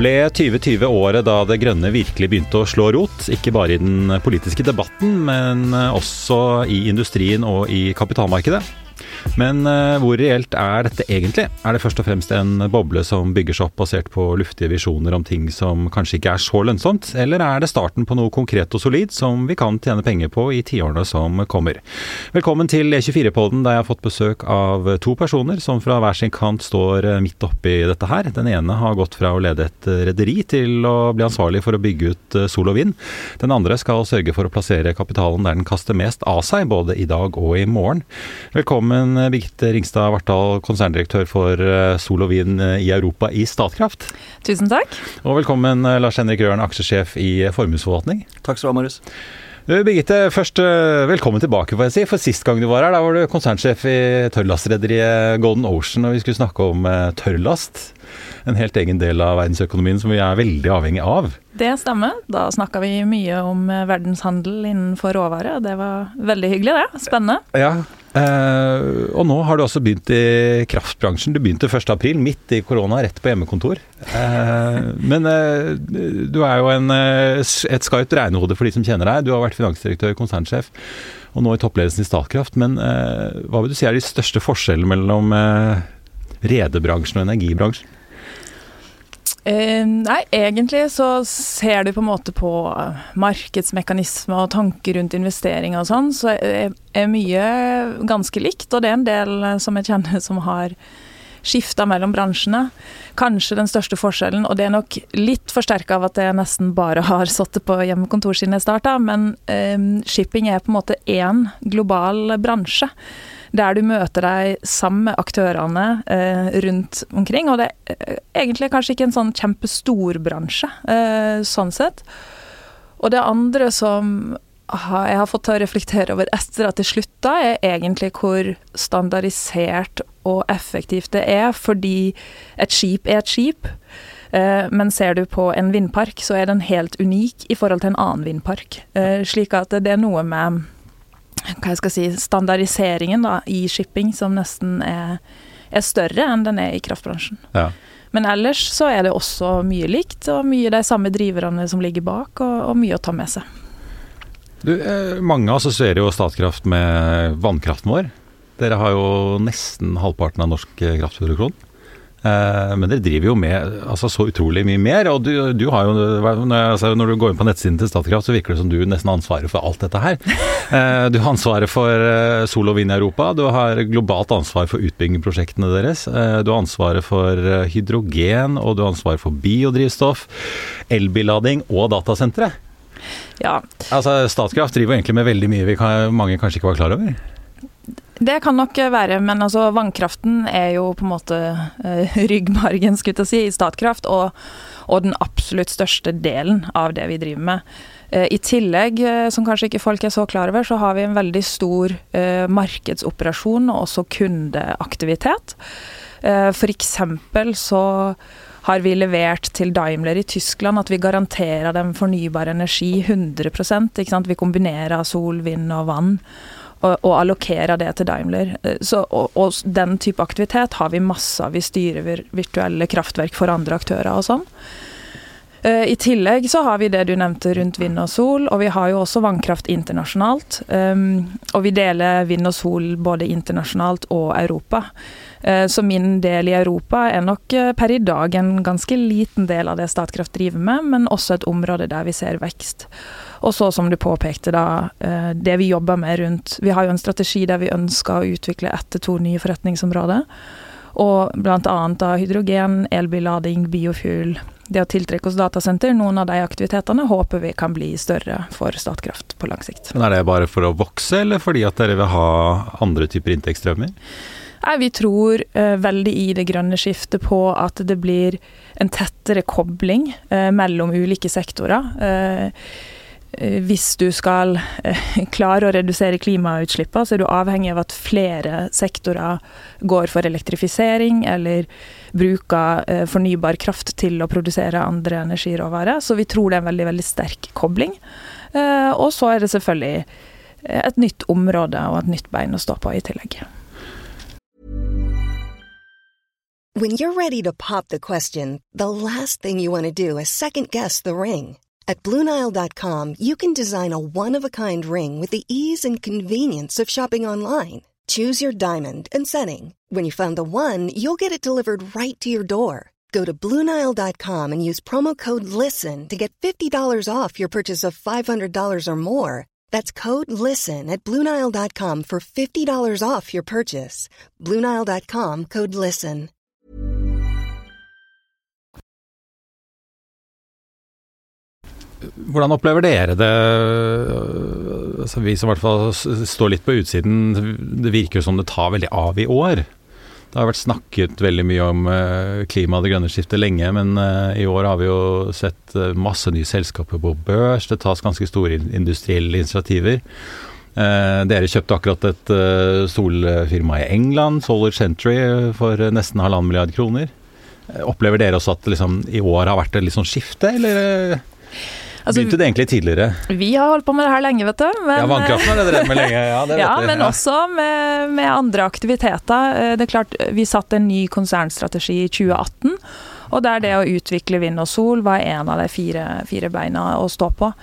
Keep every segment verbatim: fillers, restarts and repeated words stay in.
Ble tjue tjue året da det grønne virkelig begynte å slå rot, ikke bare i den politiske debatten, men også i industrien og i kapitalmarkedet. Men uh, hvor reelt er dette egentlig? Er det først og fremst en boble som bygger seg opp basert på luftige visjoner om ting som kanskje ikke er så lønnsomt, eller er det starten på noe konkret og solid som vi kan tjene penger på i tiårene som kommer? Velkommen til E tjuefire-podden, der jeg har fått besøk av to personer som fra hver sin kant står midt oppi dette her. Den ene har gått fra å lede et rederi til å bli ansvarlig for å bygge ut sol og vind. Den andre skal sørge for å plassere kapitalen der den kaster mest av seg, både i dag og i morgen. Velkommen Birgitte Ringstad Vartdal, konserndirektør for sol og vind i Europa i Statkraft. Tusen takk. Og velkommen Lars Henrik Røren, aksjesjef i Formuesforvaltning. Takk skal du ha, Marius. Birgitte, først velkommen tilbake, får jeg si. For sist gang du var her, da var du konsernsjef i tørrlastrederiet Golden Ocean, og vi skulle snakke om tørrlast. En helt egen del av verdensøkonomien som vi er veldig avhengig av. Det stemmer. Da snakket vi mye om verdenshandel innenfor råvare. Det var veldig hyggelig det. Spennende. Ja, eh, og nå har du også begynt i kraftbransjen. Du begynte første april, midt i korona, rett på hjemmekontor. Eh, men eh, du er jo en, et skarpt regnehode for de som kjenner deg. Du har vært finansdirektør, konsernsjef, og nå i toppledelsen i Statkraft. Men eh, hva vil du si er de største forskjellene mellom eh, rederbransjen og energibransjen? Uh, nei, egentlig så ser du på en måte på markedsmekanismer og tanker rundt investering og sånn, så er, er mye ganske likt, og det er en del som jeg kjenner som har skiftet mellom bransjene. Kanskje den største forskjellen, og det er nok litt forsterket av at jeg nesten bare har sittet på hjemmekontor siden jeg startet, men uh, shipping er på en måte en global bransje, der du møter deg sammen med aktørene eh, rundt omkring, og det er egentlig kanskje ikke en sånn kjempestor bransje, eh, sånn sett. Og det andre som ha, jeg har fått til å reflektere over etter at det slutta, er egentlig hvor standardisert og effektivt det er, fordi et skip er et skip, eh, men ser du på en vindpark, så er den helt unik i forhold til en annen vindpark. Eh, slik at det er noe med hva jeg skal si, standardiseringen da, i shipping som nesten er, er større enn den er i kraftbransjen. Ja. Men ellers så er det også mye likt, og mye de samme driverne som ligger bak, og, og mye å ta med seg. Du, eh, mange assosierer jo Statkraft med vannkraften vår. Dere har jo nesten halvparten av norsk kraftproduksjon. Eh, men dere driver jo med altså, så utrolig mye mer, og du, du har jo, når, jeg, altså, når du går inn på nettsiden til Statkraft, så virker det som du nesten har ansvaret for alt dette her. Eh, du har ansvaret for eh, sol og vind i Europa, du har globalt ansvar for utbyggingsprosjektene deres, eh, du har ansvaret for hydrogen, og du har ansvaret for biodrivstoff, elbillading og datasentre. Ja. Altså, Statkraft driver egentlig med veldig mye vi kan, mange kanskje ikke var klar over. Det kan nok være, men altså vannkraften er jo på en måte uh, ryggmargen, skulle jeg si, i Statkraft, og, og den absolutt største delen av det vi driver med. Uh, I tillegg, uh, som kanskje ikke folk er så klar over, så har vi en veldig stor uh, markedsoperasjon og også kundeaktivitet. Uh, for eksempel så har vi levert til Daimler i Tyskland at vi garanterer dem fornybar energi hundre prosent, ikke sant? Vi kombinerer sol, vind og vann, og, og allokerer det til Daimler. Så, og, og den type aktivitet har vi masse av. Vi styrer virtuelle kraftverk for andre aktører og sånn. Uh, I tillegg så har vi det du nevnte rundt vind og sol, og vi har jo også vannkraft internasjonalt. Um, og vi deler vind og sol både internasjonalt og Europa. Uh, så min del i Europa er nok uh, per i dag en ganske liten del av det Statkraft driver med, men også et område der vi ser vekst. Og så som du påpekte da, uh, det vi jobber med rundt, vi har jo en strategi der vi ønsker å utvikle ett til to nye forretningsområder, og blant annet da hydrogen, elbillading, biofuel, det å tiltrekke oss datasenter, noen av de aktivitetene håper vi kan bli større for Statkraft på lang sikt. Men er det bare for å vokse, eller fordi at dere vil ha andre typer inntektsstrømmer? Nei, vi tror eh, veldig i det grønne skiftet på at det blir en tettere kobling eh, mellom ulike sektorer. Eh, Hvis du skal klare å redusere klimautslippene, så er du avhengig av at flere sektorer går for elektrifisering eller bruker fornybar kraft til å produsere andre energiråvarer. Så vi tror det er en veldig, veldig sterk kobling. Og så er det selvfølgelig et nytt område og et nytt bein å stå på i tillegg. When you're ready to pop the question, the last thing you want to do is second-guess the ring. At Blue Nile dot com, you can design a one-of-a-kind ring with the ease and convenience of shopping online. Choose your diamond and setting. When you find the one, you'll get it delivered right to your door. Go to Blue Nile dot com and use promo code LISTEN to get fifty dollars off your purchase of five hundred dollars or more. That's code LISTEN at Blue Nile dot com for fifty dollars off your purchase. Blue Nile dot com, code LISTEN. Hvordan opplever dere det, altså vi som i hvert fall står litt på utsiden, det virker jo som det tar veldig av i år. Det har vært snakket veldig mye om klima og det grønne skiftet lenge, men i år har vi jo sett masse nye selskaper på børs, det tas ganske store industrielle initiativer. Dere kjøpte akkurat et solfirma i England, Solar Century, for nesten halvannen milliard kroner. Opplever dere også at liksom, i år har vært et litt sånn skifte, eller... Altså, begynte det egentlig tidligere? Vi har holdt på med det her lenge, vet du. Men, ja, vannkraften har dere drevet med lenge. Ja, det vet ja jeg. men ja. Også med, med andre aktiviteter. Det er klart, vi satte en ny konsernstrategi i tjue atten, og der det å utvikle vind og sol var en av de fire, fire beina å stå på.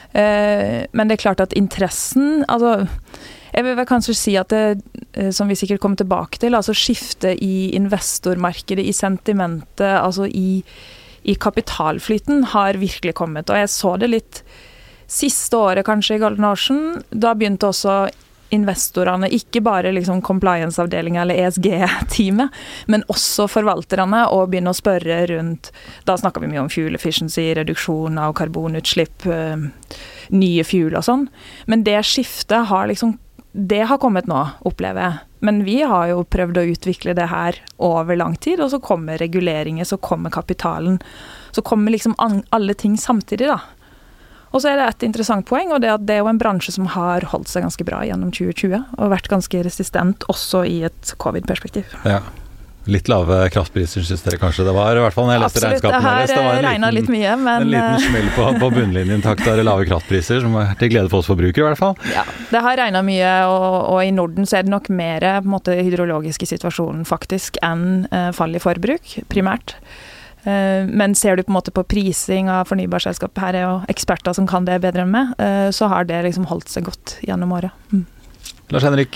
Men det er klart at interessen, altså... Jeg vil vel kanskje si at det, som vi sikkert kommer tilbake til, altså skifte i investormarkedet, i sentimentet, altså i i kapitalflyten har virkelig kommet, og jeg så det litt siste året kanskje i Golden Ocean, da begynte også investorene, ikke bare liksom compliance-avdelingen eller E S G-teamet, men også forvalterne, å begynne å spørre rundt, da snakker vi mye om fuel efficiency, reduksjon av karbonutslipp, nye fuel og sånn, men det skiftet har liksom, det har kommet nå, opplever jeg. Men vi har jo prøvd å utvikle det her over lang tid, og så kommer reguleringer, så kommer kapitalen, så kommer liksom alle ting samtidig da. Og så er det et interessant poeng, og det er at det er jo en bransje som har holdt seg ganske bra gjennom tjue tjue, og vært ganske resistent også i et covid-perspektiv. Ja. Litt lave kraftpriser synes dere kanskje det var, i hvert fall når jeg leste regnskapene deres. Absolutt, det har regnet litt mye, men... En liten smell på, på bunnlinjen takt av lave kraftpriser, som er til glede for oss forbrukere i hvert fall. Ja, det har regnet mye, og, og i Norden så er det nok mer på en måte hydrologisk i situasjonen faktisk enn uh, fall i forbruk, primært. Uh, men ser du på en måte på prising av fornybarselskap, her er jo eksperter som kan det bedre enn meg, uh, så har det liksom holdt seg godt gjennom året. Mm. Lars Henrik...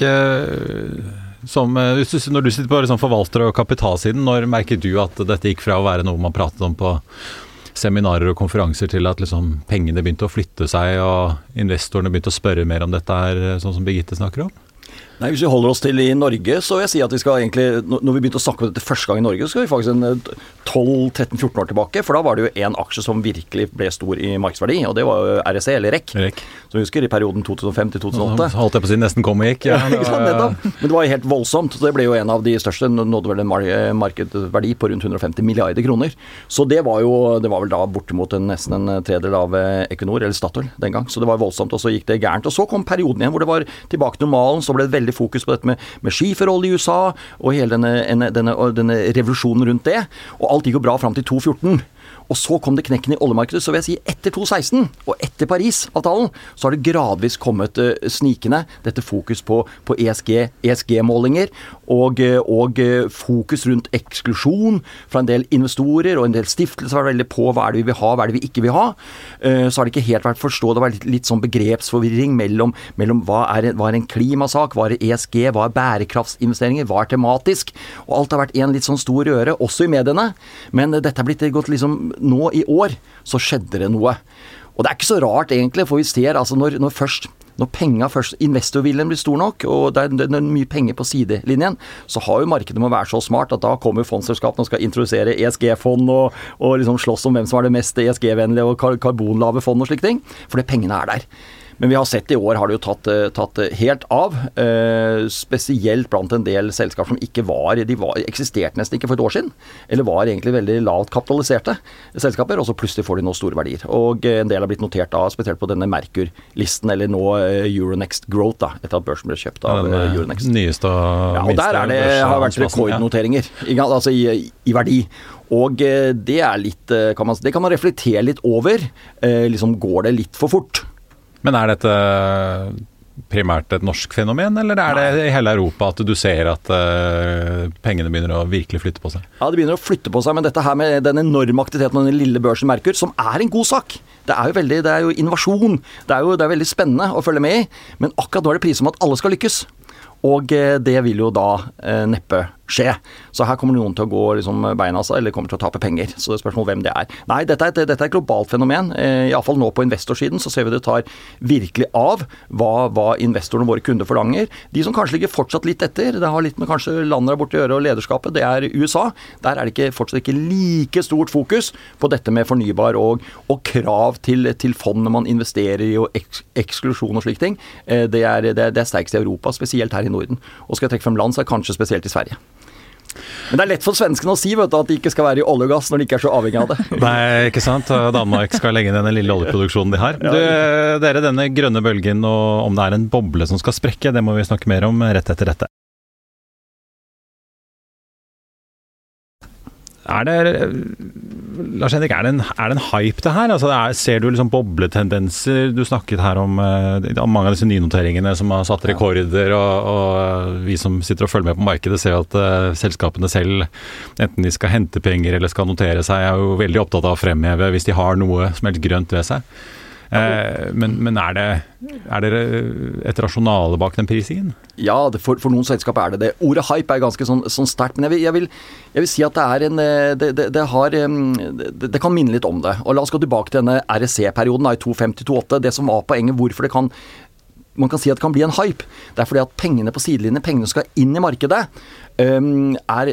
Uh, Som, når du sitter på liksom, forvalter- og kapitalsiden, når merker du at dette gikk fra å være noe man pratet om på seminarer og konferanser til at liksom, pengene begynte å flytte seg og investorene begynte å spørre mer om dette her, sånn som Birgitte snakker om? Nei, hvis vi holder oss til i Norge, så vil jeg si at vi skal egentlig, når vi begynte å snakke om dette første gang i Norge, så skal vi faktisk en tolv tretten fjorten år tilbake, for da var det jo en aksje som virkelig ble stor i markedsverdi, og det var jo R E C, eller R E C. R E C. Så vi husker i perioden to tusen og fem til to tusen og åtte. Så holdt jeg på å si nesten kom og gikk. Ja, det var, ja, men det var jo helt voldsomt, så det ble jo en av de største, nådde vel en markedsverdi på rundt hundre og femti milliarder kroner. Så det var jo, det var vel da bortimot en, nesten en tredjedel av Equinor, eller Statoil den gang, så det var voldsomt, og så gikk det gærent. Og så kom perioden igjen hvor det var tilbake til normalen, så ble det veldig fokus på dette med med skiferolje i U S A, og hele denne, denne, denne revolusjonen rundt det, og alt gikk jo bra frem til to fjorten. Og så kom det knekken i oljemarkedet, så vil jeg si etter to seksten og etter Paris-avtalen, så har det gradvis kommet uh, snikende dette fokus på, på E S G, E S G-målinger, og, og uh, fokus rundt eksklusjon fra en del investorer, og en del stiftelser var veldig på hva er det vi vil ha, hva er det vi ikke vil ha. Uh, så har det ikke helt vært forstått, det var litt, litt sånn begrepsforvirring mellom, mellom hva, er, hva er en klimasak, hva er E S G, hva er bærekraftsinvesteringer, hva er tematisk, og alt har vært en litt sånn stor røre, også i mediene, men uh, dette har blitt gått liksom nå i år, så skjedde det noe. Og det er ikke så rart egentlig, for vi ser altså når, når først, når penger først, investorviljen blir stor nok, og det er, det er mye penger på sidelinjen, så har jo markedet må være så smart at da kommer fondsselskapene og skal introdusere E S G-fond og, og liksom slåss om hvem som er det mest E S G-vennlige og kar- karbonlave fond og slike ting, for det pengene er der. Men vi har sett i år har det jo tatt, tatt helt av, eh, spesielt blant en del selskaper som ikke var, de var, eksisterte nesten ikke for et år siden, eller var egentlig veldig lavt kapitaliserte selskaper, og så plutselig får de nå store verdier. Og en del har blitt notert da, spesielt på denne Merkur-listen, eller nå Euronext Growth, da, etter at børsen ble kjøpt av ja, Euronext. Nyeste og ja, og der er det, har vært rekordnoteringer, ja. Altså i, i verdi. Og det er litt, kan man, det kan man reflektere litt over, eh, liksom går det litt for fort. Men er dette primært et norsk fenomen, eller er det i hele Europa at du ser at uh, pengene begynner å virkelig flytte på seg? Ja, det begynner å flytte på seg, men dette her med den enorme aktiviteten og den lille børsen Merkur, som er en god sak. Det er jo veldig, det er jo innovasjon. Det er jo det er veldig spennende å følge med i, men akkurat nå er det pris om at alle skal lykkes. Og det vil jo da eh, neppe skje. Så her kommer noen til å gå liksom, beina seg, eller kommer til å tape penger. Så det er spørsmål hvem det er. Nei, dette er et, dette er et globalt fenomen. Eh, i alle fall nå på investorsiden så ser vi det tar virkelig av hva, hva investorene våre kunder forlanger. De som kanskje ligger fortsatt litt etter, det har litt med kanskje landet der borte å gjøre og lederskapet, det er U S A. Der er det ikke, fortsatt ikke like stort fokus på dette med fornybar og, og krav til, til fondene man investerer i og eks, eksklusjon og slike ting. Eh, det, er, det, er, det er sterkest i Europa, spesielt her i Norden. Og skal jeg trekke frem land, så er det kanskje spesielt i Sverige. Men det er lett for svenskene å si, vet du, at de ikke skal være i olje og gass når de ikke er så avhengig av det. Nei, ikke sant. Danmark skal legge ned den lille oljeproduksjonen de har. Du, dere, denne grønne bølgen, og om det er en boble som skal sprekke, det må vi snakke mer om rett etter dette. Er det, Lars Henrik, er det en, er det en hype det her? Altså, det er, ser du liksom bobletendenser? Du snakket her om, om mange av disse nynoteringene som har satt rekorder, og, og vi som sitter og følger med på markedet ser at uh, selskapene selv, enten de skal hente penger eller skal notere seg, er jo veldig opptatt av å fremheve hvis de har noe som helst grønt ved seg. Eh, men, men er det, er det et rasjonale bak den prisingen? Ja, det, for, for noen selskap er det det. Ordet hype er ganske sånn, sånn sterkt, men jeg vil, jeg, vil, jeg vil si at det er en det, det, det, har, det, det kan minne litt om det. Og la oss gå tilbake til denne R S C-perioden i to fem til to åtte. Det som var poenget, hvorfor det kan man kan si at det kan bli en hype. Det er fordi at pengene på sidelinjen, pengene skal inn i markedet, um, er,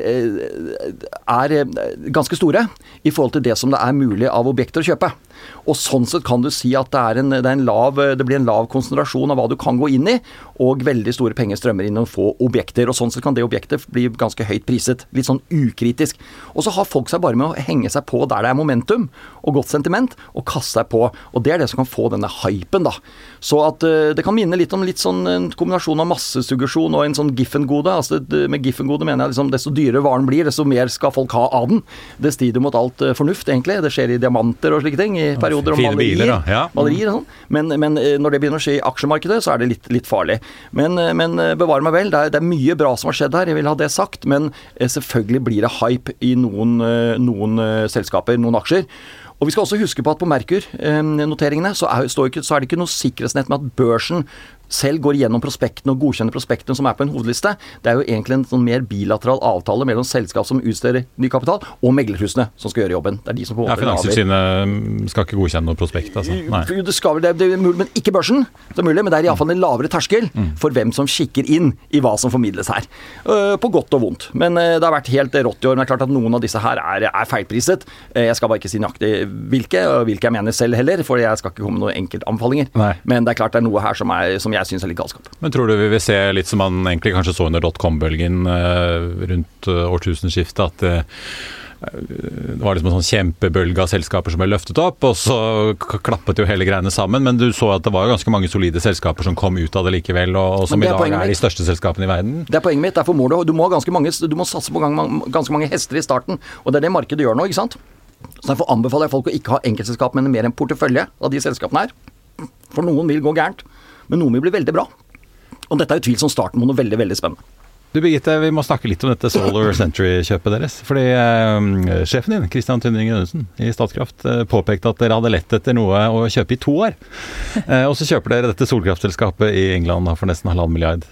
er ganske store i forhold til det som det er mulig av objekter å kjøpe. Og sånn sett kan du si at det, er en, det, er en lav, det blir en lav konsentrasjon av hva du kan gå inn i, og veldig store penger strømmer inn og få objekter, og sånn sett kan det objektet bli ganske høyt priset, litt sånn ukritisk. Og så har folk seg bare med å henge seg på der det er momentum, og godt sentiment, og kaste seg på, og det er det som kan få denne hypen da. Så at uh, det kan minne litt om litt sånn en kombinasjon av massesuggesjon og en sånn Giffen-gode. Altså med Giffen-gode mener jeg liksom desto dyrere varen blir, desto mer skal folk ha av den. Det strider mot alt uh, fornuft egentlig. Det skjer i diamanter og slike ting, i perioder om malerier, biler, ja. malerier og sånn. Men, men når det begynner å skje i aksjemarkedet, så er det litt, litt farlig. Men, men bevare meg vel, det er, det er mye bra som har skjedd her, jeg vil ha det sagt, men selvfølgelig blir det hype i noen, noen selskaper, noen aksjer. Og vi skal også huske på at på Merkur-noteringene så er, står ikke, så er det ikke noe sikkerhetsnett med at børsen selv går gjennom prospektene og godkjenner prospektene som er på en hovedliste. Det er jo egentlig en sånn mer bilateral avtale mellom selskap som utsteder ny kapital, og meglerhusene som skal gjøre jobben. Det er de som på en måte ja, Finanstilsynet skal ikke godkjenne noe prospekt, altså. Nei. Det skal vel, det er mulig, men ikke børsen. Det er mulig, men det er i alle fall en lavere terskel mm. for hvem som kikker inn i hva som formidles her. Uh, på godt og vondt. Men uh, det har vært helt rått i år. Men det er klart at noen av disse her er, er feilpriset. Uh, jeg skal bare ikke si nøyaktig hvilke, og hvilke jeg mener selv heller, for jeg skal ikke komme med noen enkeltanbefalinger. Nei. Men det er klart det er noe her som, er, som jeg synes er litt galskap. Men tror du vi vil se litt som man egentlig kanskje så under dotcom-bølgen uh, rundt uh, årtusenskiftet, at uh, det var liksom en sånn kjempebølge av selskaper som ble løftet opp, og så klappet jo hele greiene sammen, men du så at det var ganske mange solide selskaper som kom ut av det likevel, og, og som i dag er de største selskapene i verden. Det er poenget mitt, derfor må du, du må, ganske mange, du må satse på gang, ganske mange hester i starten, og det er det markedet gjør nå, ikke sant? Så derfor anbefaler jeg folk å ikke ha enkeltselskap, men mer en portefølje av de selskapene her. For noen vil gå gærent, men noen vil bli veldig bra. Og dette er jo tvilsomt starten på noe veldig, veldig spennende. Du Birgitte, vi må snakke litt om dette Solar Century-kjøpet deres. Fordi eh, sjefen din, Christian Tynning-Johnsen i Statkraft, eh, påpekte at dere hadde lett etter noe å kjøpe i to år. Eh, og så kjøper dere dette solkraftselskapet i England for nesten halvannen milliard.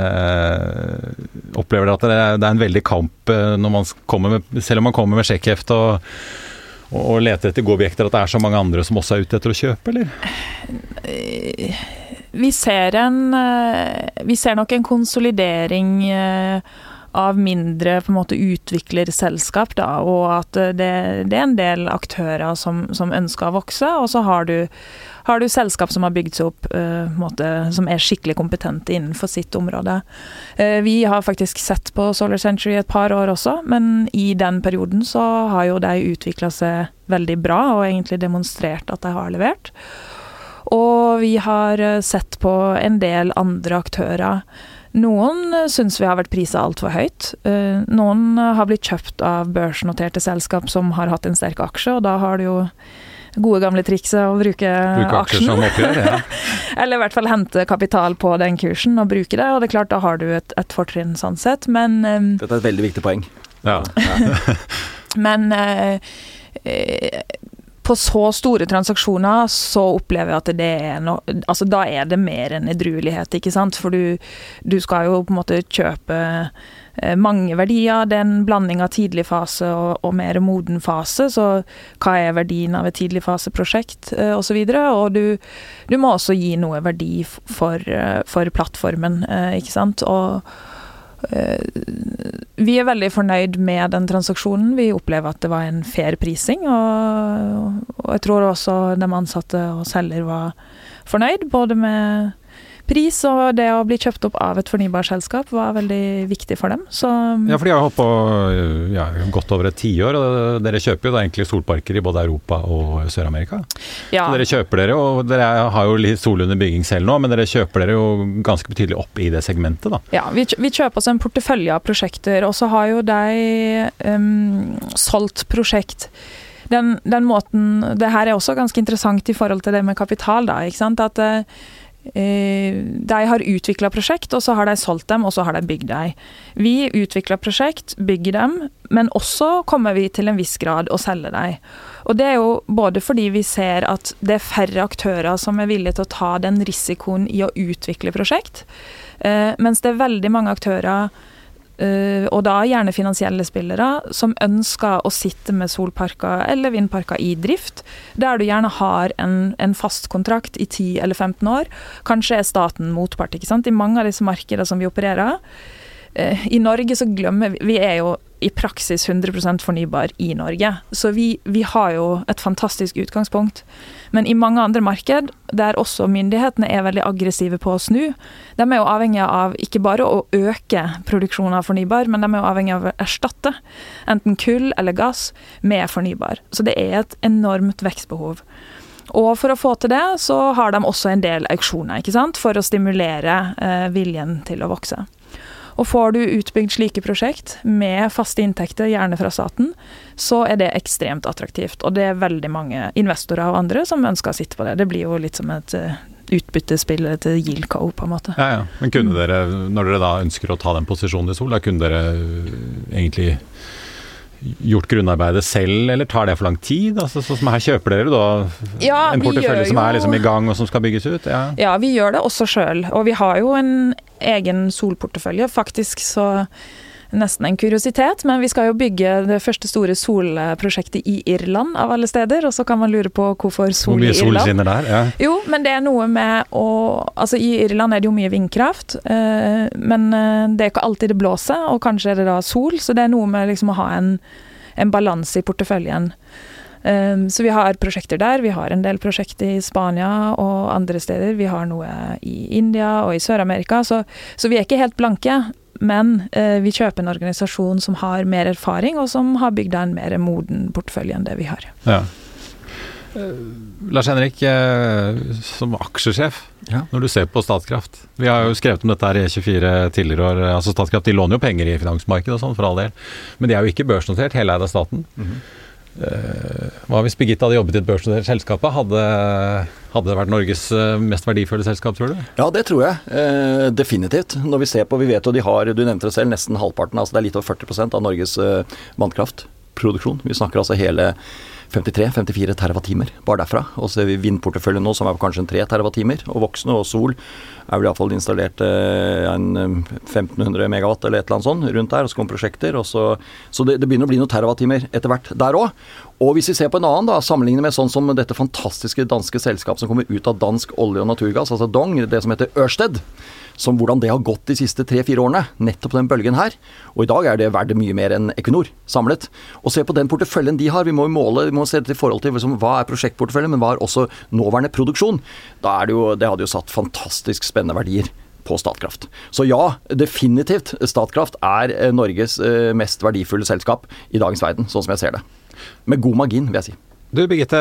Eh, opplever dere at det er, det er en veldig kamp eh, når man kommer med, selv om man kommer med sjekkheft og, og, og leter etter gode objekter, at det er så mange andre som også er ute etter å kjøpe, eller? Vi ser, en, vi ser nok en konsolidering av mindre på en måte utviklerselskap, da, og at det, det er en del aktører som, som ønsker å vokse, og så har du, har du selskap som har bygd seg opp, uh, på en måte, som er skikkelig kompetente innenfor sitt område. Uh, vi har faktisk sett på Solar Century et par år også, men i den perioden så har jo de utviklet seg veldig bra, og egentlig demonstrert at de har levert. Og vi har sett på en del andre aktører. Noen synes vi har vært priset alt for høyt. Noen har blitt kjøpt av børsnoterte selskap som har hatt en sterk aksje, og da har du jo gode gamle trikset å bruke, bruke aksjer som oppgjør, ja. Eller i hvert fall hente kapital på den kursen og bruke det, og det er klart da har du et, et fortrinn sånn sett, men um, Dette er et veldig viktig poeng. Ja. Men uh, uh, på så store transaksjoner så opplever jeg at det er no, altså da er det mer enn edruelighet, ikke sant? For du, du skal jo på en måte kjøpe uh, mange verdier, det er en blanding av tidlig fase og, og mer moden fase, så hva er verdien av et tidlig faseprosjekt uh, og så videre, og du, du må også gi noe verdi for, uh, for plattformen, uh, ikke sant? Og vi er veldig fornøyd med den transaksjonen. Vi opplever at det var en fair prising, og, og jeg tror også de ansatte og selger var fornøyd, både med pris og det å bli kjøpt opp av et fornybarselskap var veldig viktig for dem. Så, ja, for de har holdt på ja, godt over et tiår, og dere kjøper jo da egentlig solparker i både Europa og Sør-Amerika. Ja. Så dere kjøper dere, og dere har jo litt sol under bygging selv nå, men dere kjøper dere jo ganske betydelig opp i det segmentet da. Ja, vi, vi kjøper oss en portefølje av prosjekter, og så har jo de um, solgt prosjekt. Den, den måten, det her er også ganske interessant i forhold til det med kapital da, ikke sant? At de har utviklet prosjekt, og så har de solgt dem, og så har de bygd dem. Vi utvikler prosjekt, bygger dem, men også kommer vi til en viss grad å selge dem. Og det er jo både fordi vi ser at det er færre aktører som er villige til å ta den risikoen i å utvikle prosjekt, mens det er veldig mange aktører, og da gjerne finansielle spillere, som ønsker å sitte med solparker eller vindparker i drift, der du gjerne har en, en fast kontrakt i ti eller femten år. Kanskje er staten motpart, ikke sant? I mange av disse markedene som vi opererer. I Norge så glemmer vi, vi er jo i praksis hundre prosent fornybar i Norge, så vi, vi har jo et fantastisk utgangspunkt. Men i mange andre marked, der også myndighetene er veldig aggressive på å snu, de er jo avhengige av ikke bare å øke produksjonen av fornybar, men de er jo avhengige av å erstatte enten kull eller gass med fornybar. Så det er et enormt vekstbehov. Og for å få til det, så har de også en del auksjoner, ikke sant? For å stimulere eh, viljen til å vokse. Og får du utbygd slike prosjekt med faste inntekter, gjerne fra staten, så er det ekstremt attraktivt. Og det er veldig mange investorer og andre som ønsker å sitte på det. Det blir jo litt som et uh, utbyttespill til Yieldco, på en måte. Ja, ja. Men kunne dere, når dere da ønsker å ta den posisjonen i sol, da kunne dere egentlig gjort grunnarbeidet selv, eller tar det for lang tid? Altså, så som her kjøper dere da ja, en portefølje som jo, er liksom i gang og som skal bygges ut? Ja, ja vi gjør det også selv, og vi har jo en egen solportefølje, faktisk så nesten en kuriositet, men vi skal jo bygge det første store solprosjektet i Irland av alle steder, og så kan man lure på hvorfor sol i Irland. Hvor mye sol skinner der, ja. Jo, men det er noe med å, altså i Irland er det jo mye vindkraft, eh, men det er ikke alltid det blåser, og kanskje er det da sol, så det er noe med liksom å ha en, en balanse i porteføljen. Um, så vi har prosjekter der, vi har en del prosjekter i Spania og andre steder, vi har noe i India og i Sør-Amerika, så, så vi er ikke helt blanke, men uh, vi kjøper en organisasjon som har mer erfaring og som har bygd en mer moden portefølje enn det vi har. Ja. Uh, Lars Henrik, uh, som aksjesjef, ja. Når du ser på Statkraft, vi har jo skrevet om dette her i E tjuefire tidligere år, altså Statkraft de låner jo penger i finansmarkedet og sånn for all del, men de er jo ikke børsnotert, hele eid av staten. Mm-hmm. Uh, hva hvis Birgitte hadde jobbet i et børsnotert selskap? Hadde, hadde det vært Norges mest verdifulle selskap, tror du? Ja, det tror jeg. Uh, definitivt. Når vi ser på, vi vet jo de har, du nevnte det selv, nesten halvparten, altså det er litt over førti prosent av Norges uh, vannkraftproduksjon. Vi snakker altså hele femtitre til femtifire terawattimer, bare derfra. Og så ser vi vindporteføljen nå, som er kanskje en tre terawattimer, og voksne og sol er vel i hvert fall installert eh, en femten hundre megawatt eller et eller annet sånt rundt der, og så kommer prosjekter, og så, så det, det begynner å bli noen terawattimer etter hvert der også. Og hvis vi ser på en annen da, sammenlignet med sånn som dette fantastiske danske selskap som kommer ut av dansk olje- og naturgass, altså Dong, det som heter Ørsted, som hvordan det har gått de siste tre-fire årene, nettopp den bølgen her. Og i dag er det verdt mye mer enn Equinor samlet. Og se på den porteføljen de har, vi må jo måle, vi må se det i forhold til liksom, hva er prosjektporteføljen, men hva er også nåværende produksjon. Da er det jo, det hadde jo satt fantastisk spennende verdier på Statkraft. Så ja, definitivt, Statkraft er Norges mest verdifulle selskap i dagens verden, sånn som jeg ser det. Med god margin, vil jeg si. Du, Birgitte,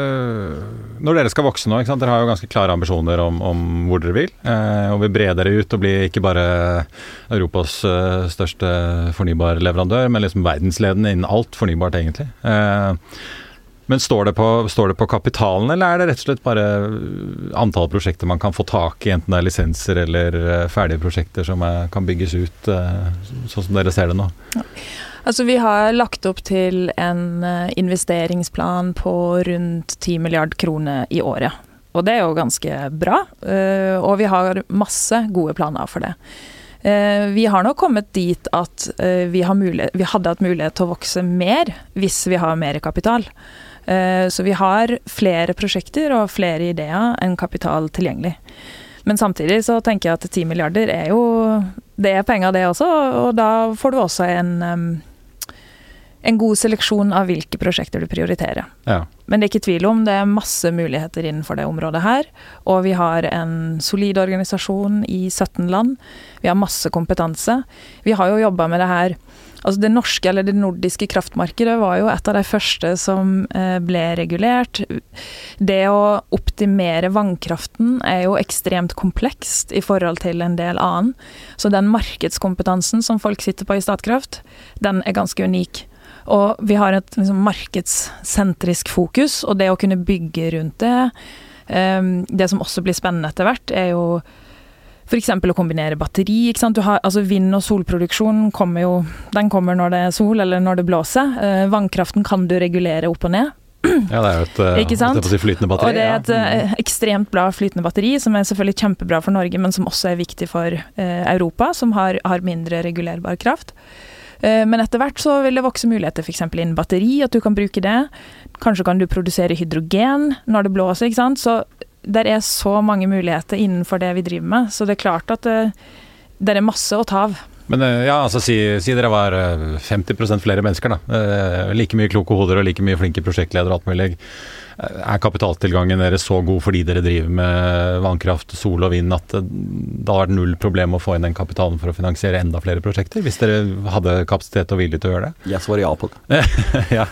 når dere skal vokse nå, ikke sant? Dere har jo ganske klare ambisjoner om, om hvor dere vil, eh, og vil bre dere ut og bli ikke bare Europas uh, største fornybarleverandør, men liksom verdensledende innen alt fornybart egentlig. Eh, Men står det, på, står det på kapitalen, eller er det rett og slett bare antall prosjekter man kan få tak i, enten det er lisenser eller ferdige prosjekter som er, kan bygges ut, sånn som dere ser det nå? Ja. Altså, vi har lagt opp til en investeringsplan på rundt ti milliard kroner i året. Og det er jo ganske bra, og vi har masse gode planer for det. Vi har nå kommet dit at vi, har mulighet, vi hadde hatt mulighet til å vokse mer hvis vi har mer kapital. Så vi har flere prosjekter og flere ideer enn kapital tilgjengelig. Men samtidig så tenker jeg at ti milliarder er jo, det er penger det også, og da får du også en, en god seleksjon av hvilke prosjekter du prioriterer. Ja. Men det er ikke tvil om, det er masse muligheter innenfor det området her, og vi har en solid organisasjon i sytten land, vi har masse kompetanse. Vi har jo jobbet med det her. Altså det norske eller det nordiske kraftmarkedet var jo et av de første som ble regulert. Det å optimere vannkraften er jo ekstremt komplekst i forhold til en del annen. Så den markedskompetansen som folk sitter på i Statkraft, den er ganske unik. Og vi har et liksom, markedssentrisk fokus, og det å kunne bygge rundt det. Det som også blir spennende etter hvert, er jo for eksempel å kombinere batteri, ikke sant? Du har, altså vind- og solproduksjon kommer jo, den kommer når det er sol eller når det blåser. Eh, vannkraften kan du regulere opp og ned. Ja, det er jo et, ikke sant? et flytende batteri. Og det er et ja. ekstremt bra flytende batteri, som er selvfølgelig kjempebra for Norge, men som også er viktig for eh, Europa, som har, har mindre regulerbar kraft. Eh, men etter hvert så vil det vokse muligheter, for eksempel innen batteri, at du kan bruke det. Kanskje kan du produsere hydrogen når det blåser, ikke sant? Så der er så mange muligheter innenfor det vi driver med, så det er klart at det, det er masse å ta av. Men ja, altså si, si dere var femti prosent flere mennesker da, like mye kloke hoder og like mye flinke prosjektledere og alt mulig. Er kapitaltilgangen deres så god fordi dere driver med vannkraft, sol og vind at da er det null problem å få inn den kapitalen for å finansiere enda flere prosjekter, hvis dere hadde kapasitet og vilje til å gjøre det? Jeg svarer ja på det. Ja.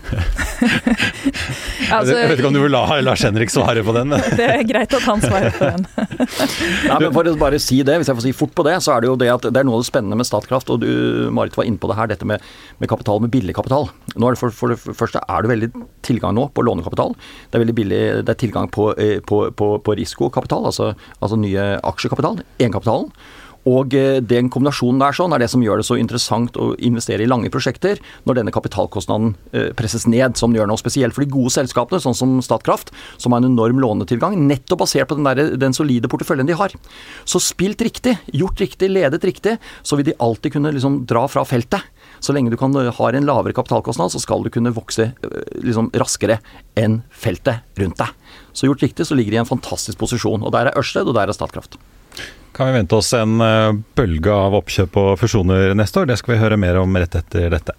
Altså, jeg vet ikke om du vil la Lars Henrik svare på den. Det er greit at han svarer på den. Ja, men for å bare si det, hvis jeg får si fort på det, så er det jo det at det er noe av det spennende med Statkraft, og du, Marit, var inne på det her, dette med, med kapital, med billig kapital. Nå er det for, for det første er det veldig tilgang nå på lånekapital. Det er veldig billig, det er tilgang på, på, på, på risikokapital, altså, altså nye aksjekapital, egenkapitalen. Og den kombinasjonen der sånn er det som gjør det så interessant å investere i lange prosjekter når denne kapitalkostnaden presses ned, som gjør noe spesielt for de gode selskapene, sånn som Statkraft, som har en enorm lånetilgang, nettopp basert på den, der, den solide porteføljen de har. Så spilt riktig, gjort riktig, ledet riktig, så vil de alltid kunne liksom dra fra feltet. Så lenge du kan ha en lavere kapitalkostnad, så skal du kunne vokse liksom raskere enn feltet rundt deg. Så gjort riktig, så ligger de i en fantastisk posisjon, og der er Ørsted, og der er Statkraft. Kan vi vente oss en bølge av oppkjøp og fusjoner neste år? Det skal vi høre mer om rett etter dette.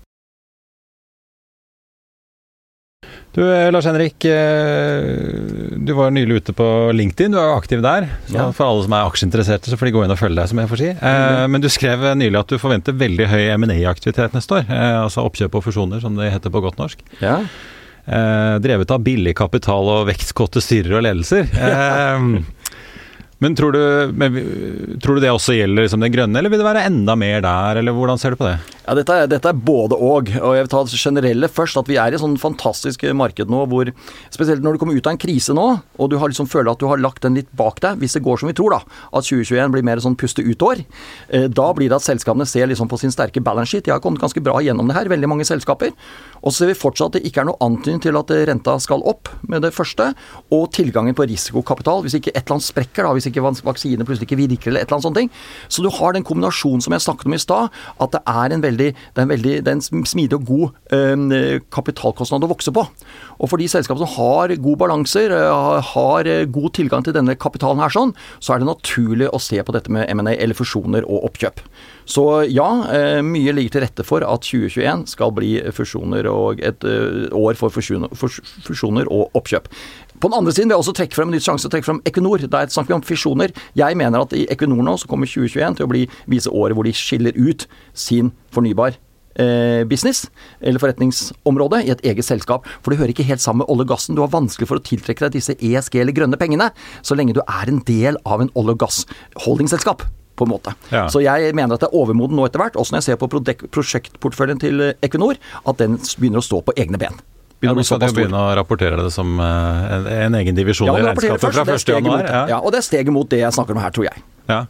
Du, Lars Henrik, du var nylig ute på LinkedIn, du er jo aktiv der. Så ja. For alle som er aksjeinteresserte, så får de gå inn og følge deg, som jeg får si. Mm. Men du skrev nylig at du forventer veldig høy M and A-aktivitet neste år. Altså oppkjøp og fusjoner, som det heter på godt norsk. Ja. Drevet av billig kapital og vekstkåtte styrer og ledelser. Men tror du, men tror du det også gjelder liksom den grønne, eller vil det være enda mer der, eller hvordan ser du på det? Ja, dette er, dette er både og, og jeg vil ta det generelle først, at vi er i et sånn fantastisk marked nå, hvor spesielt når du kommer ut av en krise nå, og du har liksom føler at du har lagt den litt bak deg, hvis det går som vi tror da, at tjue tjueen blir mer sånn puste ut-år, da blir det at selskapene ser liksom på sin sterke balance sheet. De har kommet ganske bra gjennom det her, veldig mange selskaper, og så ser vi fortsatt at det ikke er noe antydning til at renta skal opp med det første, og tilgangen på risikokapital, hvis ikke et eller annet sprekker da, hvis ikke vaksine plutselig ikke virker eller et eller annet sånt ting. Så du har den kombinasjonen som jeg snakket om i stad, at det er en veldig, det er en veldig, det er en smidig og god eh, kapitalkostnad å vokse på. Og for de selskapene som har gode balanser, har god tilgang til denne kapitalen her sånn, så er det naturlig å se på dette med M and A eller fusjoner og oppkjøp. Så ja, eh, mye ligger til rette for at tjue tjueen skal bli fusjoner og et uh, år for fusjoner, fusjoner og oppkjøp. På den andre siden vil jeg også trekke frem en nytt sjanse å trekke frem Equinor. Der snakker vi om fisjoner. Jeg mener at i Equinor nå så kommer tjue tjueen til å bli vise året hvor de skiller ut sin fornybar eh, business, eller forretningsområde, i et eget selskap. For det hører ikke helt sammen med olje og gassen. Du har vanskelig for å tiltrekke deg disse E S G eller grønne pengene, så lenge du er en del av en olje og gass holdingselskap. På en måte. Ja. Så jeg mener at det er overmoden nå etter hvert, også når jeg ser på prosjektportføljen til Equinor, at den begynner å stå på egne ben. Ja, nå skal de begynne å rapportere det som en, en egen divisjon ja, i regnskapet fra første januar. Ja. ja, og det er steget mot det jeg snakker om her, tror jeg. Ja.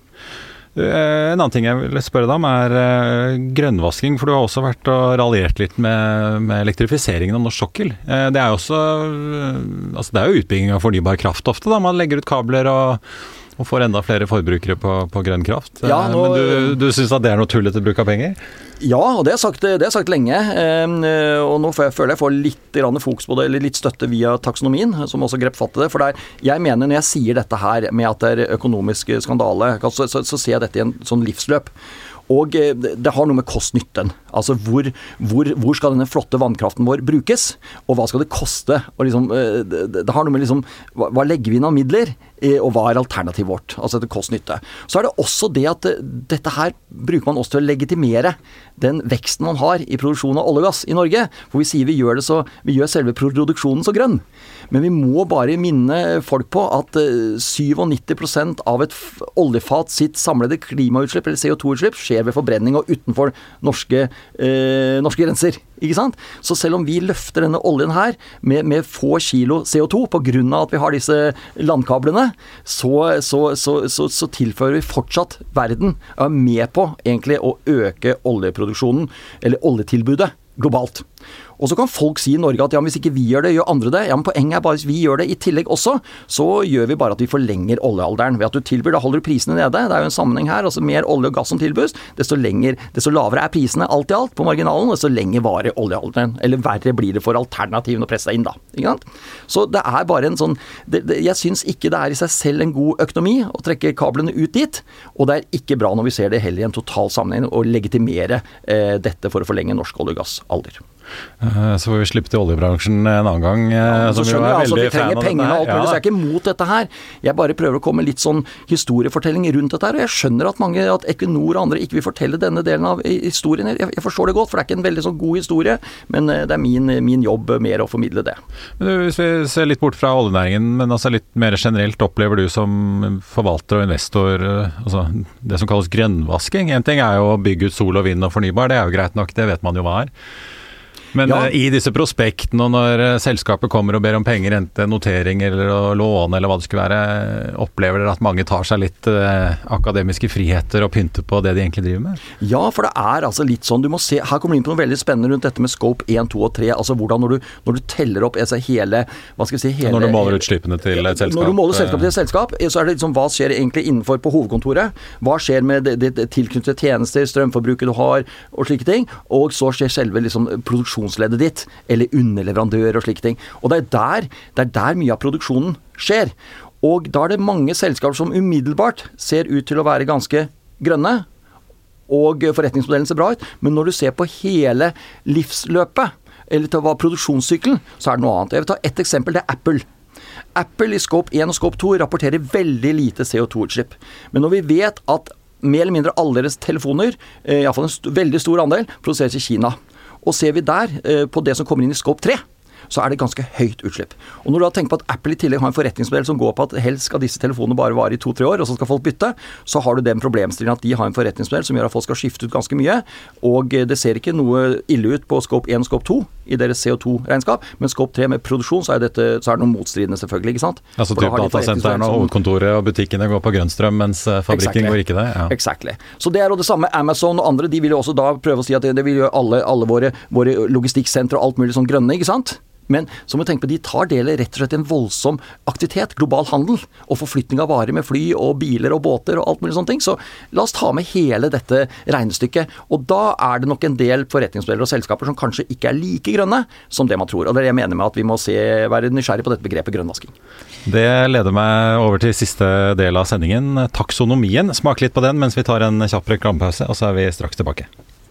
En annen ting jeg vil spørre deg om er grønnvasking, for du har også vært og raljert litt med, med elektrifiseringen av norsk sokkel. Det er jo også, altså det er jo utbygging av fornybar kraft ofte da, man legger ut kabler og, og får enda flere forbrukere på, på grønn kraft. Ja, nå, Men du, du synes at det er noe tullete bruk av penger? Ja, og det har jeg sagt, det har jeg sagt lenge, og nå får jeg, føler jeg får litt fokus på det, eller litt støtte via taksonomien, som også grep fatt i det, for der, jeg mener når jeg sier dette her med at det er økonomisk skandale, så, så, så ser jeg dette i en sånn livsløp. Og det har noe med kost-nytten. Altså hvor, hvor, hvor skal denne flotte vannkraften vår brukes, og hva skal det koste? Og liksom, det, det har noe med liksom, hva, hva legger vi inn av midler, og hva er alternativet vårt? Altså etter kost-nytte. Så er det også det at dette her bruker man også til å legitimere den veksten man har i produksjonen av olje og gass i Norge. For vi sier vi gjør det så, vi gjør selve produksjonen så grønn. Men vi må bare minne folk på at syttisju prosent av et oljefat sitt samlede klimautslipp, eller C O to utslipp, skjer ved forbrenning og utenfor norske, eh, norske grenser. Ikke sant? Så selv om vi løfter denne oljen her med, med få kilo C O to på grunn av at vi har disse landkablene, så, så, så, så, så tilfører vi fortsatt verden og er med på egentlig å øke oljeproduksjonen, eller oljetilbudet globalt. Og så kan folk si i Norge at ja, hvis ikke vi gjør det, gjør andre det. Ja, men poenget er bare hvis vi gjør det i tillegg også, så gjør vi bare at vi forlenger oljealderen. Ved at du tilbyr, da holder du prisene nede. Det er jo en sammenheng her. Altså mer olje og gass som tilbys, desto lenger, desto lavere er prisene alt i alt på marginalen, desto lenger varer oljealderen. Eller verre blir det for alternativen å presse deg inn da. Ikke sant? Så det er bare en sånn, det, det, jeg synes ikke det er i seg selv en god økonomi å trekke kablene ut dit, og det er ikke bra når vi ser det heller i en total sammenheng å legitimere eh, dette for å forlenge norsk olje- og gassalder. Så får vi slippe til oljebransjen en annen gang. Ja, så skjønner jeg, altså, vi trenger pengene og alt mulig, så jeg er ikke mot dette her. Jeg bare prøver å komme litt sånn historiefortelling rundt dette her, og jeg skjønner at mange, at Equinor og andre ikke vil fortelle denne delen av historien. Jeg, jeg forstår det godt, for det er ikke en veldig sånn god historie, men det er min, min jobb mer å formidle det. Men hvis vi ser litt bort fra oljenæringen, men altså litt mer generelt, opplever du som forvalter og investor, altså det som kalles grønnvasking? En ting er jo å bygge ut sol og vind og fornybar, det er jo greit nok, det vet man jo hva er. Men ja. I disse prospektene, og når selskapet kommer og ber om penger, enten notering eller lån eller hva det skulle være, opplever dere at mange tar seg litt eh, akademiske friheter og pynter på det de egentlig driver med? Ja, for det er altså litt sånn, du må se, her kommer du inn på noe veldig spennende rundt dette med scope én, to og tre, altså hvordan når du, når du teller opp altså hele, hva skal vi si, hele... Når du måler utslippene til et selskap? Når du måler selskap til et selskap, så er det liksom, hva skjer egentlig innenfor på hovedkontoret? Hva skjer med det, det, det tilknyttede tjenester, strømforbruket du har, og slike ting? Og så skjer selve liksom produksjon leddet ditt, eller underleverandører og slike ting. Og det er der, det er der mye av produksjonen skjer. Og da er det mange selskaper som umiddelbart ser ut til å være ganske grønne, og forretningsmodellen ser bra ut, men når du ser på hele livsløpet, eller til hva produksjonssykkelen, så er det noe annet. Jeg vil ta et eksempel, det er Apple. Apple i scope én og scope to rapporterer veldig lite C O to utslipp. Men når vi vet at mer eller mindre alle deres telefoner, i hvert fall en st- veldig stor andel, produseres i Kina. Og ser vi der eh, på det som kommer inn i scope tre, så er det ganske høyt utslipp. Og når du da tenker på at Apple i tillegg har en forretningsmodell som går på at helst skal disse telefonene bare vare i to-tre år, og så skal folk bytte, så har du den problemstillingen at de har en forretningsmodell som gjør at folk skal skifte ut ganske mye, og det ser ikke noe ille ut på scope én og scope to i deres C O to-regnskap, men scope tre med produksjon, så er, dette, så er det noe motstridende selvfølgelig, ikke sant? Altså typ datasenteren og hovedkontoret og butikkene går på grønnstrøm, mens fabrikken exactly. Går ikke det? Ja. Exactly. Så det er jo det samme. Amazon og andre, de vil jo også da prøve å si at det, det vil gjøre alle, alle våre, våre logistikksentre og alt mulig sånn grønne, ikke sant? Men så må vi tenke på, de tar del i rett og slett en voldsom aktivitet, global handel, og forflytning av varer med fly og biler og båter og alt mulig sånne ting. Så la oss ta med hele dette regnestykket, og da er det nok en del forretningsmodeller og selskaper som kanskje ikke er like grønne som det man tror. Og det er det jeg mener med at vi må se, være nysgjerrig på dette begrepet grønnvasking. Det leder meg over til siste del av sendingen, taksonomien. Smak litt på den mens vi tar en kjapp reklamepause, og så er vi straks tilbake.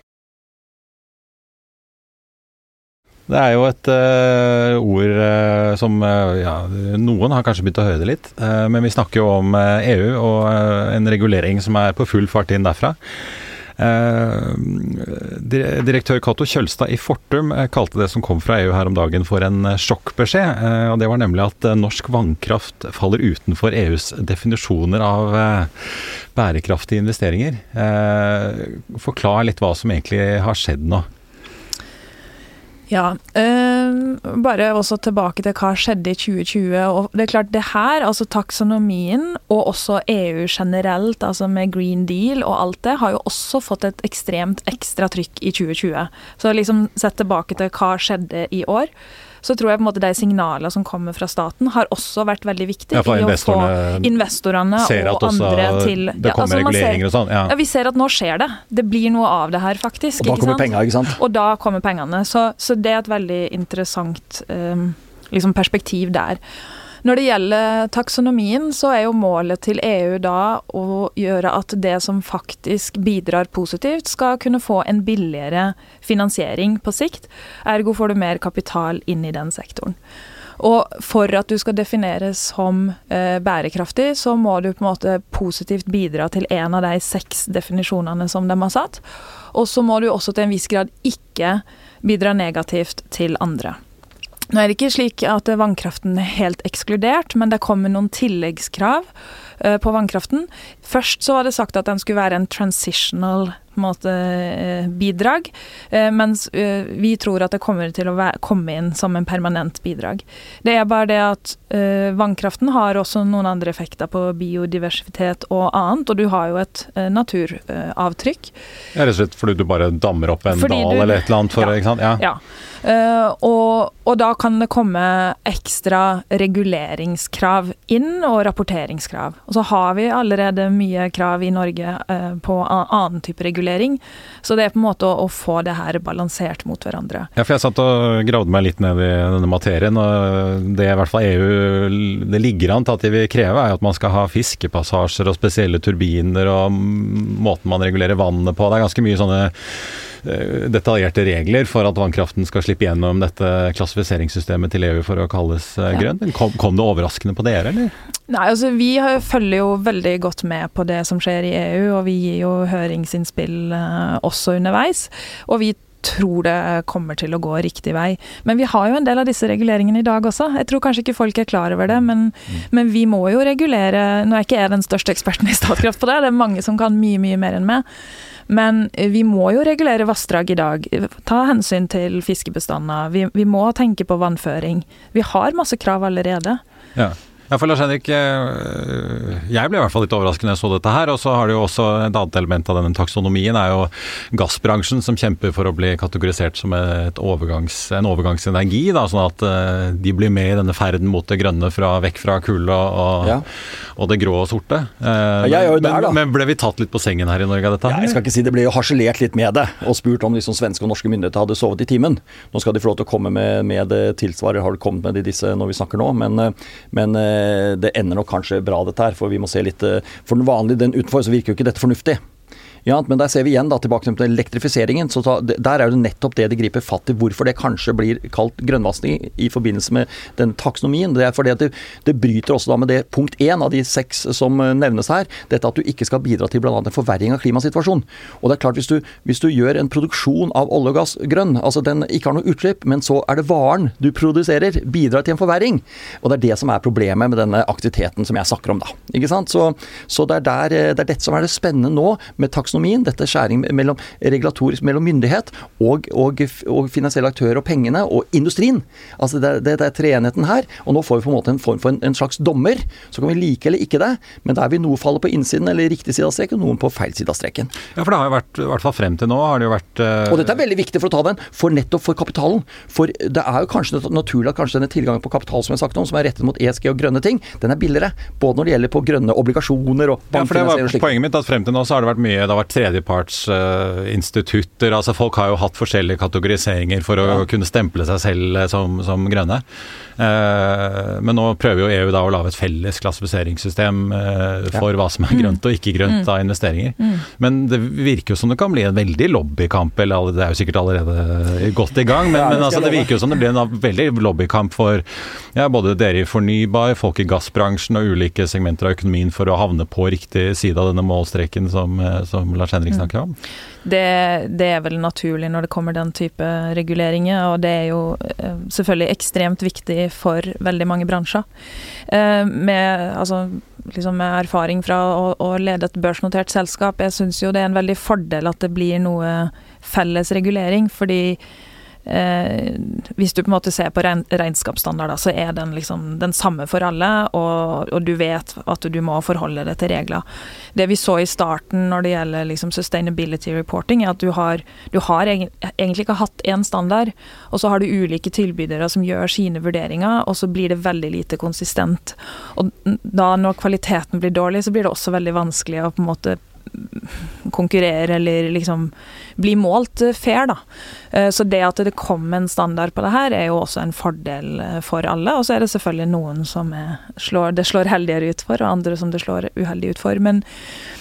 Det er jo et uh, ord uh, som uh, ja, noen har kanskje begynt å høre det litt, uh, men vi snakker jo om uh, E U og uh, en regulering som er på full fart inn derfra. Uh, direktør Cato Kjølstad i Fortum uh, kalte det som kom fra E U her om dagen for en uh, sjokkbeskjed, uh, og det var nemlig at uh, norsk vannkraft faller utenfor E U's definisjoner av uh, bærekraftige investeringer. Uh, forklar litt hva som egentlig har skjedd nå. Ja, øh, bare også tilbake til hva skjedde i tjue tjue, og det er klart det her, altså taksonomien, og også E U generelt, altså med Green Deal og alt det, har jo også fått et ekstremt ekstra trykk i tjue tjue. Så liksom sett tilbake til hva skjedde i år, så tror jeg på en måte de signalene som kommer fra staten har også vært veldig viktige ja, i å få investorene og andre til... Det kommer ja, altså reguleringer ser, og sånn. Ja. ja, vi ser at nå skjer det. Det blir noe av det her faktisk. Og da kommer pengene, ikke sant? Og da kommer pengene. Så, så det er et veldig interessant um, liksom perspektiv der. Når det gjelder taksonomien, så er jo målet til E U da å gjøre at det som faktisk bidrar positivt skal kunne få en billigere finansiering på sikt. Ergo får du mer kapital inn i den sektoren. Og for at du skal defineres som eh, bærekraftig, så må du på en måte positivt bidra til en av de seks definisjonene som de har satt. Og så må du også til en viss grad ikke bidra negativt til andre. Nå er det ikke slik at vannkraften er helt ekskludert, men det kommer noen tilleggskrav uh, på vannkraften. Først så var det sagt at den skulle være en transitional måte, uh, bidrag, uh, mens uh, vi tror at det kommer til å være, komme inn som en permanent bidrag. Det er bare det at uh, vannkraften har også noen andre effekter på biodiversitet og annet, og du har jo et uh, naturavtrykk. Ja, rett og slett fordi du bare dammer opp en fordi dal du, eller et eller annet for, ja, ikke sant? Ja. ja. Uh, og, og da kan det komme ekstra reguleringskrav inn og rapporteringskrav. Og så har vi allerede mye krav i Norge uh, på annen type regulering, så det er på en måte å, å få det her balansert mot hverandre. Ja, for jeg satt og gravde meg litt ned i denne materien, og det i hvert fall E U det ligger an til at de vil kreve er at man skal ha fiskepassasjer og spesielle turbiner og måten man regulerer vannet på. Det er ganske mye sånne detaljerte regler for at vannkraften skal slippe gjennom dette klassifiseringssystemet til E U for å kalles grønn. Kom, kom det overraskende på dere, eller? Nei, altså vi følger jo veldig godt med på det som skjer i E U, og vi gir jo høringsinnspill også underveis, og vi tror det kommer til å gå riktig vei. Men vi har jo en del av disse reguleringene i dag også. Jeg tror kanskje ikke folk er klar over det, men, mm. men vi må jo regulere, nå er ikke jeg den største eksperten i Statkraft på det, det er mange som kan mye, mye mer enn meg. Men vi må jo regulere vassdrag i dag, ta hensyn til fiskebestander, vi, vi må tenke på vannføring. Vi har masse krav allerede. Ja. Ja, for Lars Henrik, jeg ble i hvert fall litt overrasket når jeg så dette her, og så har det jo også et annet element av denne taksonomien, er jo gassbransjen som kjemper for å bli kategorisert som et overgangs, en overgangsenergi, da, sånn at de blir med i denne ferden mot det grønne, fra, vekk fra kull og, og, ja. og det grå og sorte. Ja, jeg er jo der, da. Men, men ble vi tatt litt på sengen her i Norge av dette? Ja, jeg skal ikke si det, ble jo harselert litt med det, og spurt om liksom svenske og norske myndigheter hadde sovet i timen. Nå skal de få lov til å komme med, med det tilsvaret, har det kommet med i disse når vi snakker nå, men, men det ender nok kanskje bra dette her, for vi må se litt, for den vanlige, den utenfor, så virker jo ikke dette fornuftig. Ja, men der ser vi igjen da, tilbake til elektrifiseringen, så ta, der er det nettopp det de griper fatt i, hvorfor det kanskje blir kalt grønnvasking i forbindelse med den taksonomien. Det er fordi at det, det bryter også da med det punkt én av de seks som nevnes her, dette at du ikke skal bidra til blant annet en forverring av klimasituasjonen. Og det er klart, hvis du, hvis du gjør en produksjon av olje og gass grønn, altså den ikke har noe utslipp, men så er det varen du produserer, bidrar til en forverring. Og det er det som er problemet med denne aktiviteten som jeg snakker om da. Ikke sant? Så, så det, er der, det er dette som er det spennende nå med taksonomien. Dette er skjæring mellom regulatorisk, mellom myndighet og, og, og finansielle aktører og pengene og industrien. Altså det, det, det er treenheten her, og nå får vi på en måte en form for en, en slags dommer, så kan vi like eller ikke det, men da er vi noe faller på innsiden eller riktig side av streken, og noen på feil side av streken. Ja, for det har jo vært, i hvert fall frem til nå, har det jo vært... Uh... Og dette er veldig viktig for å ta den, for nettopp for kapitalen, for det er jo kanskje naturlig at kanskje denne tilgangen på kapital som jeg har sagt om, som er rettet mot E S G og grønne ting, den er billigere, både når det gjelder på grønne obligasjoner og bankfinansiering og slikt. Ja, for det var poenget mitt, at frem til nå så har det vært mye, det har vært tredjepartsinstitutter, uh, altså folk har jo hatt forskjellige kategoriseringer for å ja. kunne stemple seg selv som, som grønne. Uh, men nå prøver jo E U da å lage et felles klassifiseringssystem uh, for ja. hva som er grønt og ikke grønt mm. av investeringer. Mm. Men det virker jo som det kan bli en veldig lobbykamp, eller det er jo sikkert allerede godt i gang, men, ja, men altså, det virker jo som det blir en veldig lobbykamp for ja, både dere i fornybar, folk i gassbransjen og ulike segmenter av økonomien for å havne på riktig side av denne målstreken som, som Lars Henrik snakker om. Det, det er vel naturlig når det kommer den type reguleringer, og det er jo selvfølgelig ekstremt viktig for veldig mange bransjer. Med, altså, liksom med erfaring fra å, å lede et børsnotert selskap, jeg synes jo det er en veldig fordel at det blir noe felles regulering, fordi eh, hvis du på en måte ser på regn, regnskapsstandard, så er den liksom den samme for alle, og, og du vet at du må forholde deg til regler. Det vi så i starten når det gjelder liksom sustainability reporting, er at du har, du har egentlig ikke hatt en standard, og så har du ulike tilbydere som gjør sine vurderinger, og så blir det veldig lite konsistent. Og da når kvaliteten blir dårlig, så blir det også veldig vanskelig å på en måte konkurrere eller liksom bli målt fair da. Så det at det kom en standard på det her er jo også en fordel for alle, og så er det selvfølgelig noen som er, slår, det slår heldigere ut for, og andre som det slår uheldig ut for, men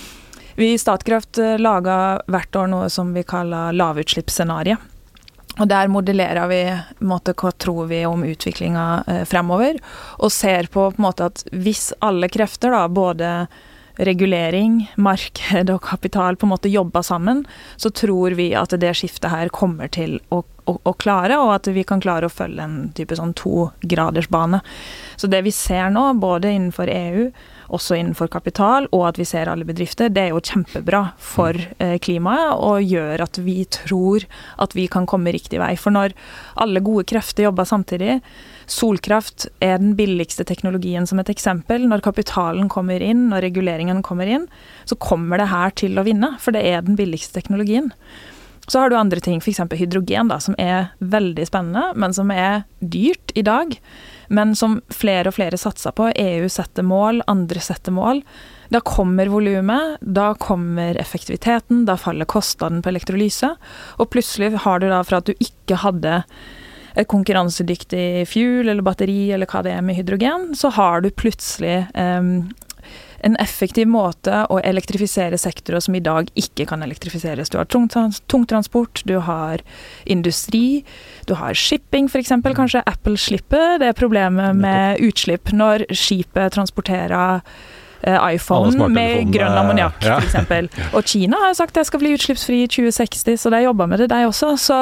vi i Statkraft lager hvert år noe som vi kaller lavutslippsscenario. Og der modellerer vi måte, hva tror vi om utviklingen eh, fremover, og ser på, på måte, at hvis alle krefter, da, både regulering, marked og kapital på en måte jobber sammen, så tror vi at det skiftet her kommer til å, å, å klare, og at vi kan klare å følge en type sånn to graders bane. Så det vi ser nå, både innenfor E U, også innenfor kapital, og at vi ser alle bedrifter, det er jo kjempebra for eh, klimaet, og gjør at vi tror at vi kan komme riktig vei. For når alle gode krefter jobber samtidig, solkraft er den billigste teknologien som et eksempel. Når kapitalen kommer inn, når reguleringen kommer inn, så kommer det her til å vinne, for det er den billigste teknologien. Så har du andre ting, for eksempel hydrogen da, som er veldig spennende, men som er dyrt i dag, men som flere og flere satser på. E U setter mål, andre setter mål. Da kommer volumet, da kommer effektiviteten, da faller kostnaden på elektrolyse, og plutselig har du da, for at du ikke hadde et konkurransedyktig fuel eller batteri eller hva det er med hydrogen, så har du plutselig um, en effektiv måte å elektrifisere sektorer som i dag ikke kan elektrifiseres. Du har tungtransport, du har industri, du har shipping for eksempel. Kanskje Apple slipper det problemet med utslipp når skipet transporterer uh, iPhone med grønn ammoniakk ja. For eksempel. Og Kina har sagt at det skal bli utslippsfri i tjue seksti, så de jobber med det de også. Så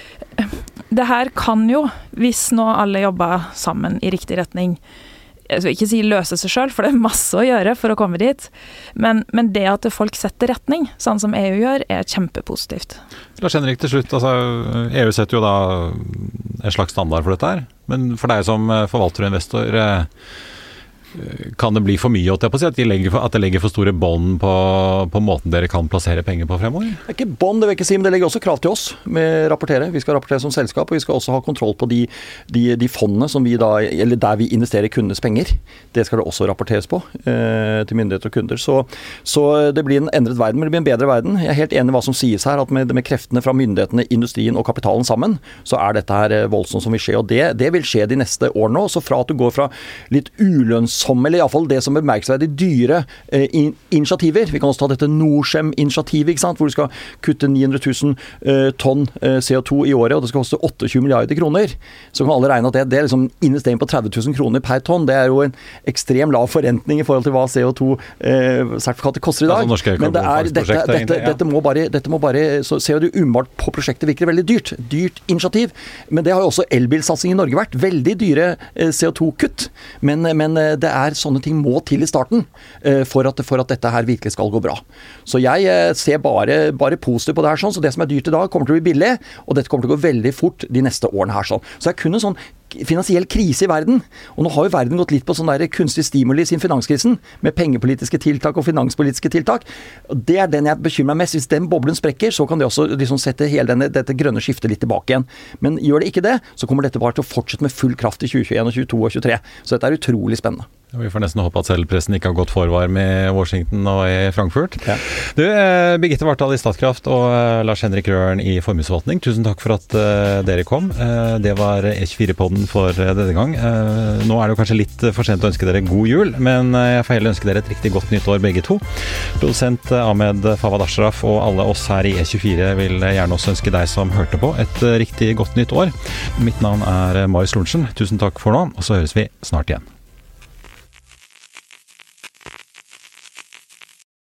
det her kan jo, hvis nå alle jobber sammen i riktig retning, jeg skal ikke si løse seg selv, for det er masse å gjøre for å komme dit, men, men det at folk setter retning, sånn som E U gjør, er kjempepositivt. Lars Henrik, til slutt, altså, E U setter jo da en slags standard for dette her, men for deg som forvalter og investor, kan det bli for mye at det legger for, at det legger for store bånd på, på måten dere kan plassere penger på fremover? Det er ikke bånd, det vil jeg ikke si, men det legger også krav til oss med rapportere. Vi skal rapportere som selskap, og vi skal også ha kontroll på de, de, de fondene som vi da, eller der vi investerer kundenes penger. Det skal det også rapporteres på eh, til myndigheter og kunder. Så, så det blir en endret verden, men det blir en bedre verden. Jeg er helt enig i hva som sies her, at med, med kreftene fra myndighetene, industrien og kapitalen sammen, så er dette her voldsomt som vil skje, og det, det vil skje de neste årene også. Så fra at du går fra litt ulønnsomt som, eller i hvert fall det som bemerkelsesverdig dyre eh, in- initiativer. Vi kan også ta dette Norcem-initiativet, ikke sant? Hvor du skal kutte ni hundre tusen eh, tonn eh, C O to i året, og det skal koste tjueåtte milliarder kroner. Så kan alle regne at det, det er liksom investering på tretti tusen kroner per tonn. Det er jo en ekstrem lav forrentning i forhold til hva C O to-sertifikatet eh, koster i dag. Altså, Men det er, dette, dette, dette, ja. dette må bare, dette må bare så ser du umiddelbart på prosjektet virker veldig dyrt. Dyrt initiativ. Men det har jo også elbilsatsing i Norge vært. Veldig dyre eh, C O to-kutt. Men, men det er sånne ting må til i starten uh, for, at, for at dette her virkelig skal gå bra. Så jeg uh, ser bare, bare positivt på det her sånn, så det som er dyrt i dag kommer til å bli billig, og dette kommer til å gå veldig fort de neste årene her sånn. Så det er kun en sånn finansiell krise i verden, og nå har jo verden gått litt på sånn der kunstig stimuli siden finanskrisen, med pengepolitiske tiltak og finanspolitiske tiltak. Det er den jeg bekymrer meg mest. Hvis den boblen sprekker, så kan det også liksom sette hele denne, dette grønne skiftet litt tilbake igjen. Men gjør det ikke det, så kommer dette bare til å fortsette med full kraft i tjue tjueen og tjueto og tjuetre. Så dette er utrolig spennende. Vi får nesten håpe at selvpressen ikke har gått forvarm i Washington og i Frankfurt. Ja. Du, Birgitte Vartdal i Statkraft og Lars Henrik Røren i Formuesforvaltning, tusen takk for at dere kom. Det var E tjuefire-podden for denne gang. Nå er det jo kanskje litt for sent å ønske dere god jul, men jeg får heller ønske dere et riktig godt nytt år begge to. Produsent Ahmed Fawad Ashraf og alle oss her i E tjuefire vil gjerne også ønske deg som hørte på et riktig godt nytt år. Mitt navn er Marius Lorentzen. Tusen takk for nå, og så høres vi snart igjen.